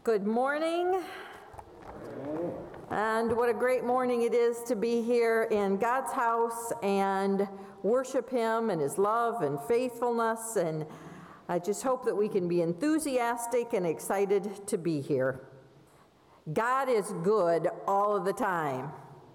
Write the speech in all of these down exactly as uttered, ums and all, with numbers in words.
Good morning, and what a great morning it is to be here in God's house and worship Him and His love and faithfulness, and I just hope that we can be enthusiastic and excited to be here. God is good all of the time.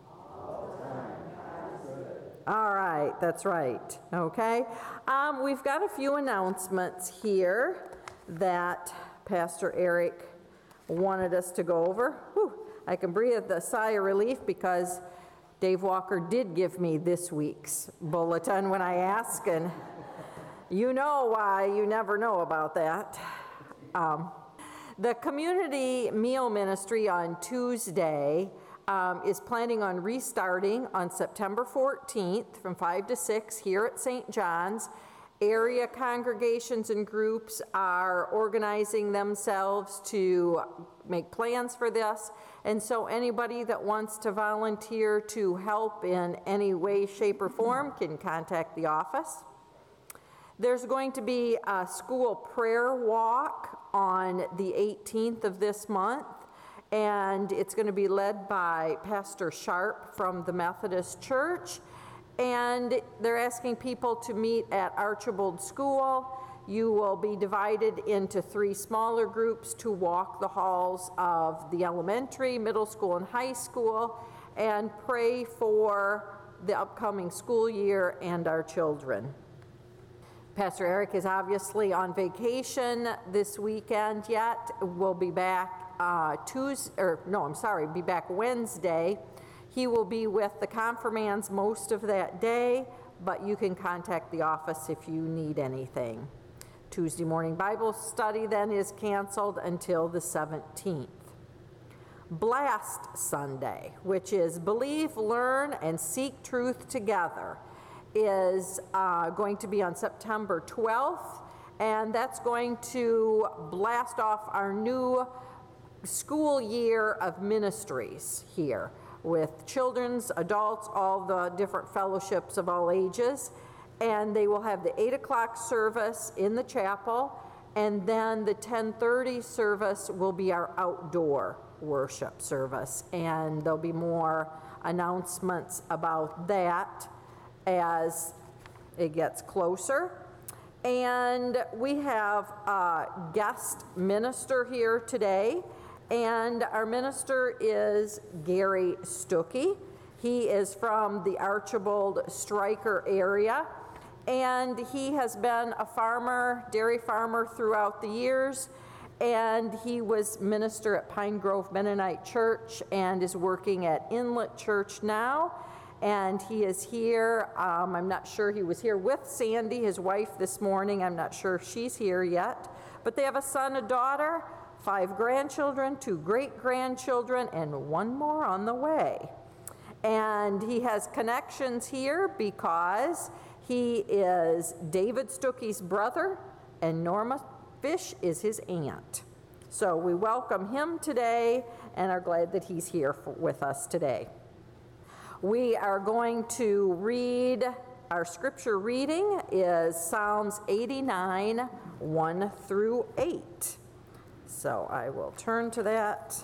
All right, that's right, okay. Um, we've got a few announcements here that Pastor Eric wanted us to go over. Whew, I can breathe a sigh of relief because Dave Walker did give me this week's bulletin when I asked, and you know why you never know about that. Um, the community meal ministry on Tuesday um, is planning on restarting on September fourteenth from five to six here at Saint John's. Area congregations and groups are organizing themselves to make plans for this, and so anybody that wants to volunteer to help in any way, shape, or form can contact the office. There's going to be a school prayer walk on the eighteenth of this month, and it's going to be led by Pastor Sharp from the Methodist Church. And they're asking people to meet at Archibald School. You will be divided into three smaller groups to walk the halls of the elementary, middle school, and high school and pray for the upcoming school year and our children. Pastor Eric is obviously on vacation this weekend yet. We'll be back uh, Tuesday, or no, I'm sorry, be back Wednesday. He will be with the confirmands most of that day, but you can contact the office if you need anything. Tuesday morning Bible study then is canceled until the seventeenth. Blast Sunday, which is Believe, Learn, and Seek Truth Together, is uh, going to be on September twelfth, and that's going to blast off our new school year of ministries here, with children's, adults, all the different fellowships of all ages. And they will have the eight o'clock service in the chapel, and then the ten thirty service will be our outdoor worship service. And there'll be more announcements about that as it gets closer. And we have a guest minister here today. And our minister is Gary Stuckey. He is from the Archibald Stryker area, and he has been a farmer, dairy farmer throughout the years, and he was minister at Pine Grove Mennonite Church and is working at Inlet Church now, and he is here. Um, I'm not sure, he was here with Sandy, his wife, this morning. I'm not sure if she's here yet, but they have a son, a daughter, five grandchildren, two great-grandchildren, and one more on the way. And he has connections here because he is David Stuckey's brother, and Norma Fish is his aunt. So we welcome him today and are glad that he's here for, with us today. We are going to read, our scripture reading is Psalms eighty-nine, one through eight. So I will turn to that.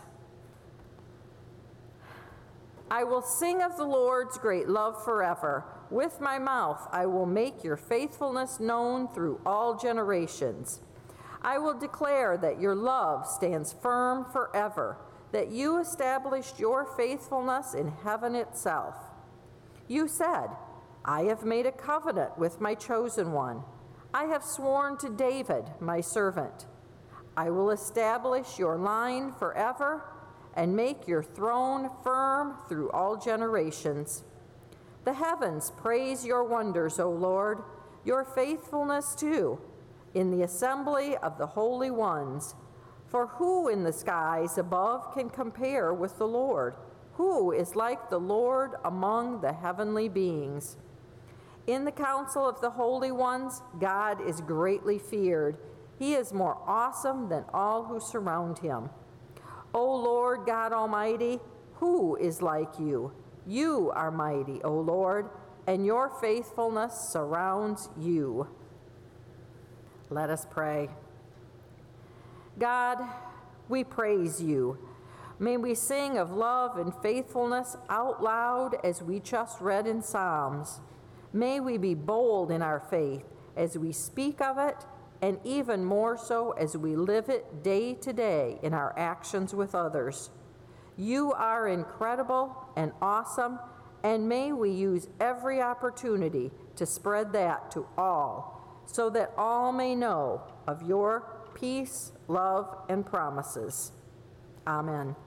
I will sing of the Lord's great love forever. With my mouth I will make your faithfulness known through all generations. I will declare that your love stands firm forever, that you established your faithfulness in heaven itself. You said, I have made a covenant with my chosen one. I have sworn to David, my servant. I will establish your line forever and make your throne firm through all generations. The heavens praise your wonders, O Lord, your faithfulness too, in the assembly of the holy ones. For who in the skies above can compare with the Lord? Who is like the Lord among the heavenly beings? In the council of the holy ones, God is greatly feared. He is more awesome than all who surround him. O Lord God Almighty, who is like you? You are mighty, O Lord, and your faithfulness surrounds you. Let us pray. God, we praise you. May we sing of love and faithfulness out loud as we just read in Psalms. May we be bold in our faith as we speak of it, and even more so as we live it day to day in our actions with others. You are incredible and awesome, and may we use every opportunity to spread that to all, so that all may know of your peace, love, and promises. Amen.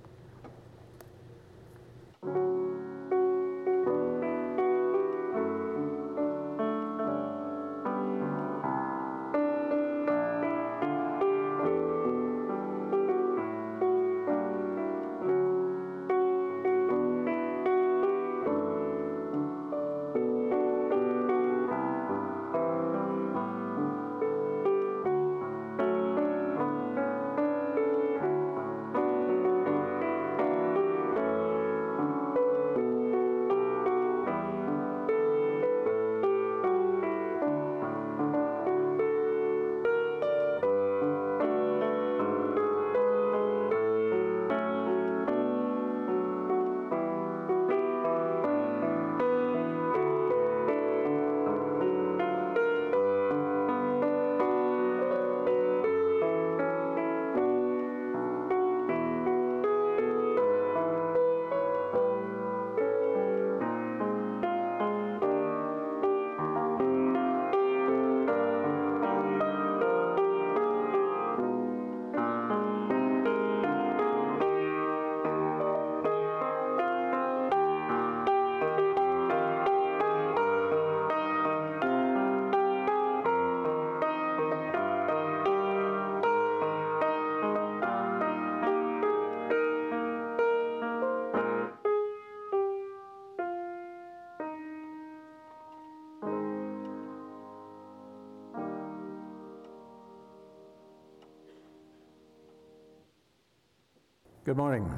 Good morning.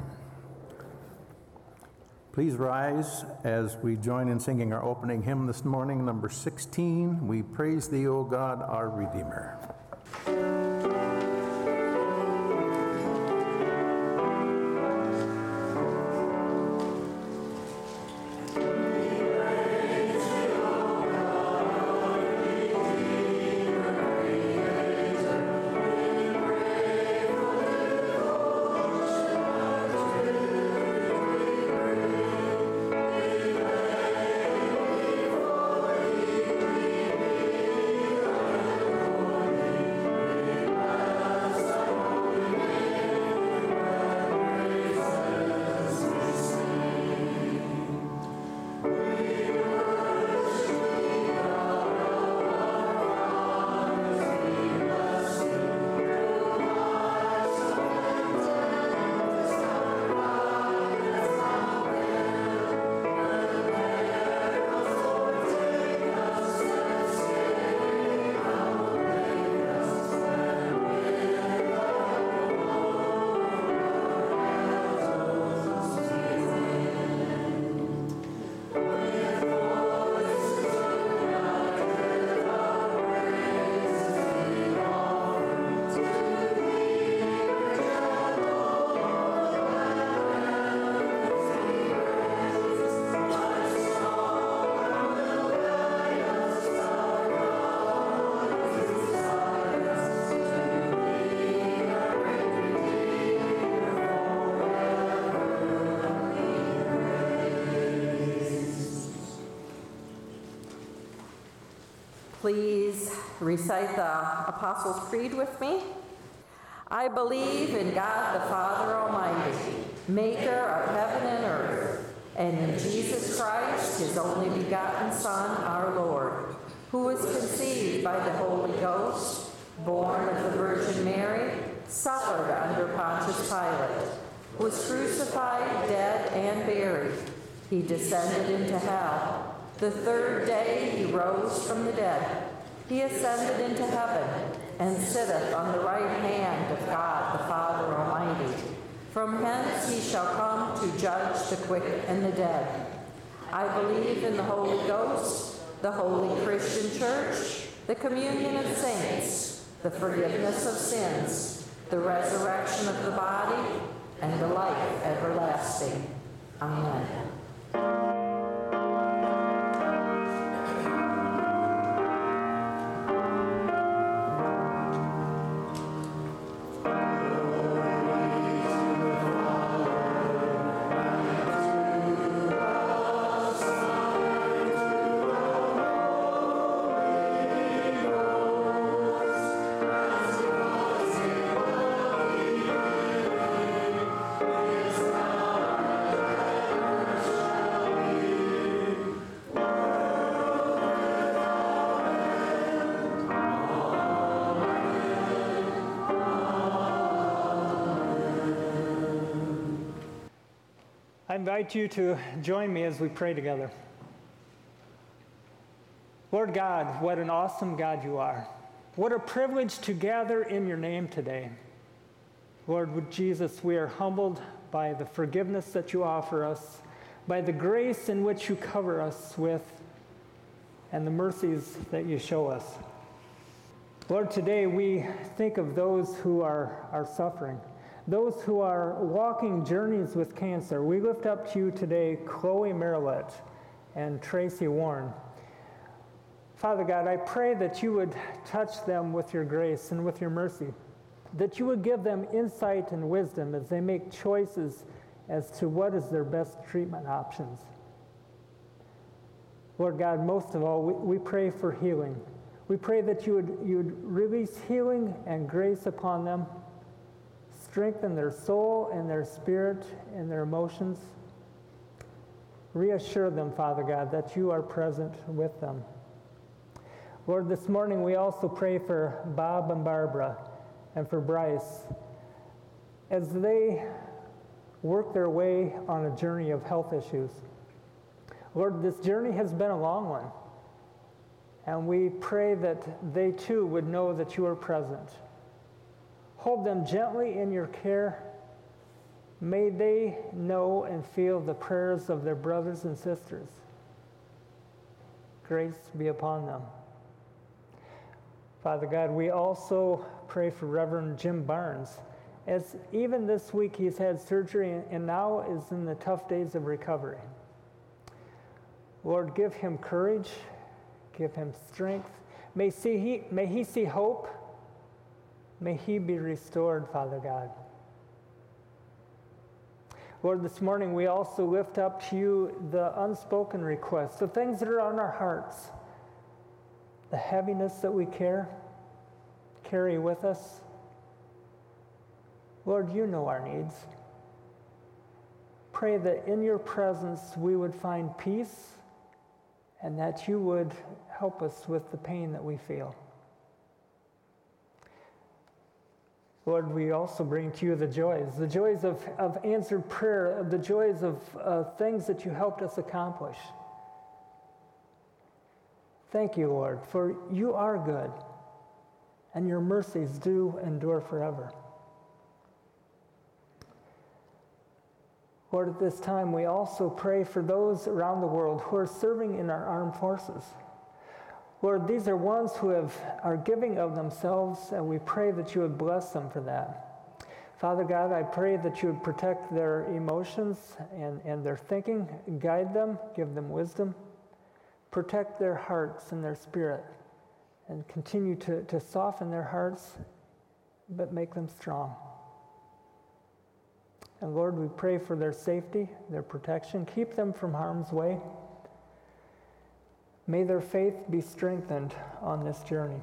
Please rise as we join in singing our opening hymn this morning, number sixteen, We Praise Thee, O God, our Redeemer. Please recite the Apostles' Creed with me. I believe in God the Father Almighty, maker of heaven and earth, and in Jesus Christ, his only begotten Son, our Lord, who was conceived by the Holy Ghost, born of the Virgin Mary, suffered under Pontius Pilate, was crucified, dead, and buried. He descended into hell. The third day he rose from the dead. He ascended into heaven, and sitteth on the right hand of God the Father Almighty. From hence he shall come to judge the quick and the dead. I believe in the Holy Ghost, the holy Christian church, the communion of saints, the forgiveness of sins, the resurrection of and the life everlasting. Amen. I invite you to join me as we pray together. Lord God, what an awesome God you are. What a privilege to gather in your name today. Lord, with Jesus, we are humbled by the forgiveness that you offer us, by the grace in which you cover us with, and the mercies that you show us. Lord, today we think of those who are, are suffering, those who are walking journeys with cancer. We lift up to you today Chloe Merlett and Tracy Warren. Father God, I pray that you would touch them with your grace and with your mercy, that you would give them insight and wisdom as they make choices as to what is their best treatment options. Lord God, most of all, we, we pray for healing. We pray that you would, you would release healing and grace upon them, strengthen their soul and their spirit and their emotions. Reassure them, Father God, that you are present with them. Lord, this morning we also pray for Bob and Barbara and for Bryce as they work their way on a journey of health issues. Lord, this journey has been a long one, and we pray that they too would know that you are present. Hold them gently in your care. May they know and feel the prayers of their brothers and sisters. Grace be upon them. Father God, we also pray for Reverend Jim Barnes, as even this week he's had surgery and now is in the tough days of recovery. Lord, give him courage, give him strength. May, see he, may he see hope. May he be restored, Father God. Lord, this morning we also lift up to you the unspoken requests, the things that are on our hearts, the heaviness that we care, carry with us. Lord, you know our needs. Pray that in your presence we would find peace and that you would help us with the pain that we feel. Lord, we also bring to you the joys, the joys of, of answered prayer, the joys of uh, things that you helped us accomplish. Thank you, Lord, for you are good, and your mercies do endure forever. Lord, at this time, we also pray for those around the world who are serving in our armed forces. Lord, these are ones who have, are giving of themselves, and we pray that you would bless them for that. Father God, I pray that you would protect their emotions and, and their thinking, guide them, give them wisdom, protect their hearts and their spirit, and continue to, to soften their hearts, but make them strong. And Lord, we pray for their safety, their protection. Keep them from harm's way. May their faith be strengthened on this journey.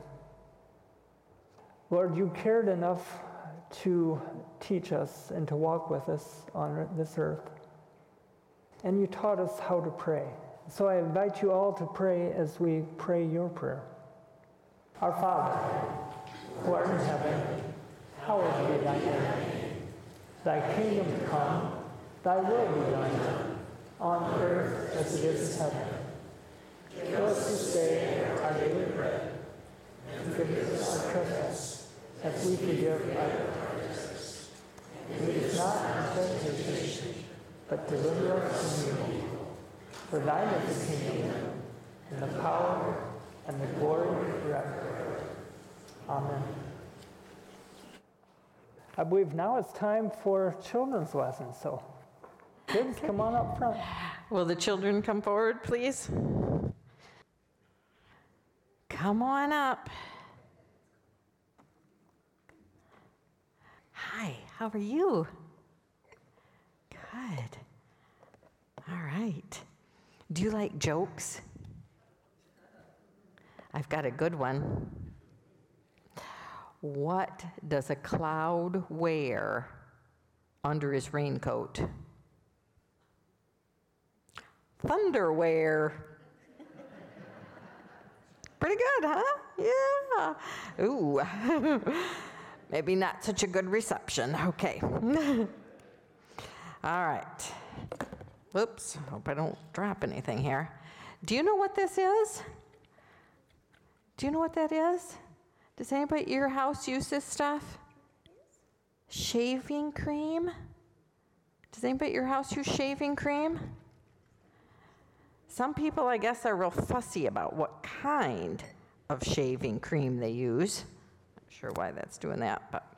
Lord, you cared enough to teach us and to walk with us on this earth. And you taught us how to pray. So I invite you all to pray as we pray your prayer. Our Father, who art in heaven, hallowed be thy name. Thy kingdom come, thy will be done, on earth as it is in heaven. Give us this day our daily bread, and forgive us our trespasses, as we forgive our trespasses. Lead us not into temptation, but deliver us from evil. For thine is the kingdom, and the power, and the glory forever. Amen. I believe now it's time for children's lessons, so kids, come on up front. Will the children come forward, please? Come on up. Hi, how are you? Good. All right. Do you like jokes? I've got a good one. What does a cloud wear under his raincoat? Thunderwear. Pretty good, huh? Yeah. Ooh. Maybe not such a good reception. Okay. All right. Whoops. Hope I don't drop anything here. Do you know what this is? Do you know what that is? Does anybody at your house use this stuff? Shaving cream? Does anybody at your house use shaving cream? Some people, I guess, are real fussy about what kind of shaving cream they use. Not sure why that's doing that, but.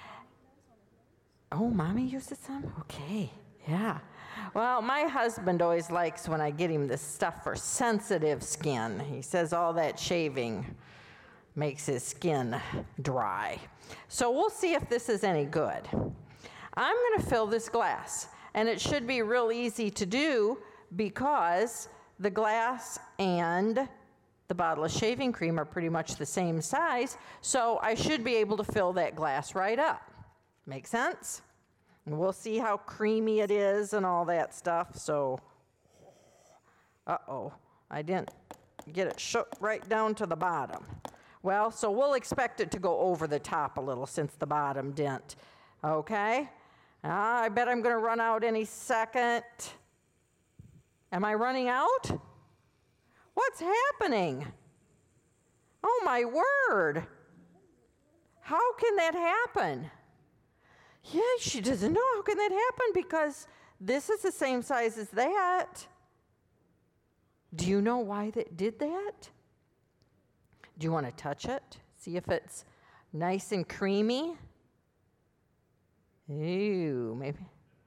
Oh, Mommy uses some? Okay, yeah. Well, my husband always likes when I get him this stuff for sensitive skin. He says all that shaving makes his skin dry. So we'll see if this is any good. I'm going to fill this glass, and it should be real easy to do because the glass and the bottle of shaving cream are pretty much the same size, so I should be able to fill that glass right up. Make sense? And we'll see how creamy it is and all that stuff. So, uh-oh, I didn't get it shook right down to the bottom. Well, so we'll expect it to go over the top a little since the bottom didn't. Okay? Uh, I bet I'm going to run out any second. Am I running out? What's happening? Oh, my word. How can that happen? Yeah, she doesn't know. How can that happen? Because this is the same size as that. Do you know why that did that? Do you want to touch it? See if it's nice and creamy? Ooh, maybe.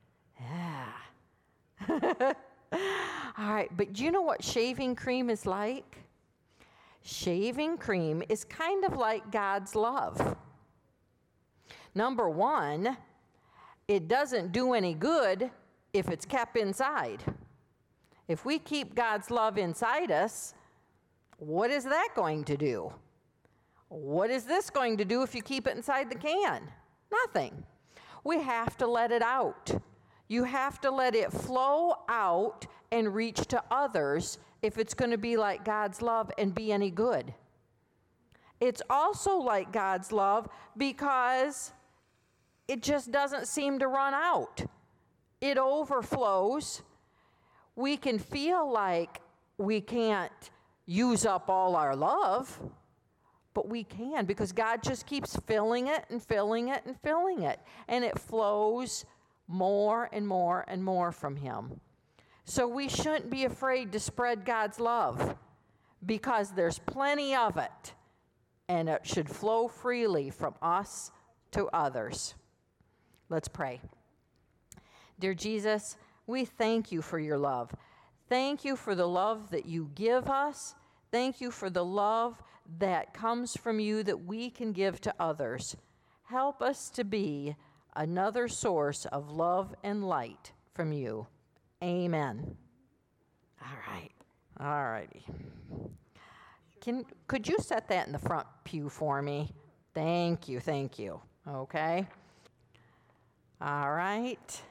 Yeah. All right, but do you know what shaving cream is like? Shaving cream is kind of like God's love. Number one, it doesn't do any good if it's kept inside. If we keep God's love inside us, what is that going to do? What is this going to do if you keep it inside the can? Nothing. We have to let it out. You have to let it flow out and reach to others if it's going to be like God's love and be any good. It's also like God's love because it just doesn't seem to run out. It overflows. We can feel like we can't use up all our love, but we can because God just keeps filling it and filling it and filling it, and it flows more and more and more from Him. So we shouldn't be afraid to spread God's love because there's plenty of it, and it should flow freely from us to others. Let's pray. Dear Jesus, we thank you for your love. Thank you for the love that you give us. Thank you for the love that comes from you that we can give to others. Help us to be another source of love and light from you. Amen. All right. All righty. Can, could you set that in the front pew for me? Thank you, thank you. Okay. All right.